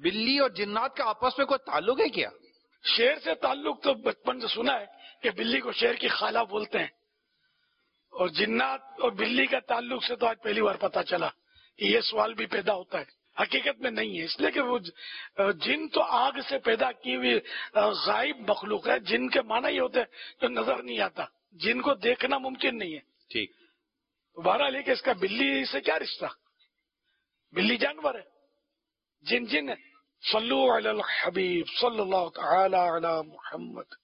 बिल्ली और जिन्नात का आपस में कोई ताल्लुक है क्या? शेर से ताल्लुक तो बचपन से सुना है कि बिल्ली को शेर की खाला बोलते हैं, और जिन्नात और बिल्ली का ताल्लुक से तो आज पहली बार पता चला कि ये सवाल भी पैदा होता है। हकीकत में नहीं है, इसलिए कि वो जिन तो आग से पैदा की हुई गायब मखलूक है। जिन के माना ही होते हैं जो नजर नहीं आता, जिनको देखना मुमकिन नहीं है। ठीक। तो बहरहाल है कि इसका बिल्ली से क्या रिश्ता? बिल्ली जानवर है, जिन है। सल्लु अलल हबीब सल्लल्लाहु तआला अला मुहम्मद।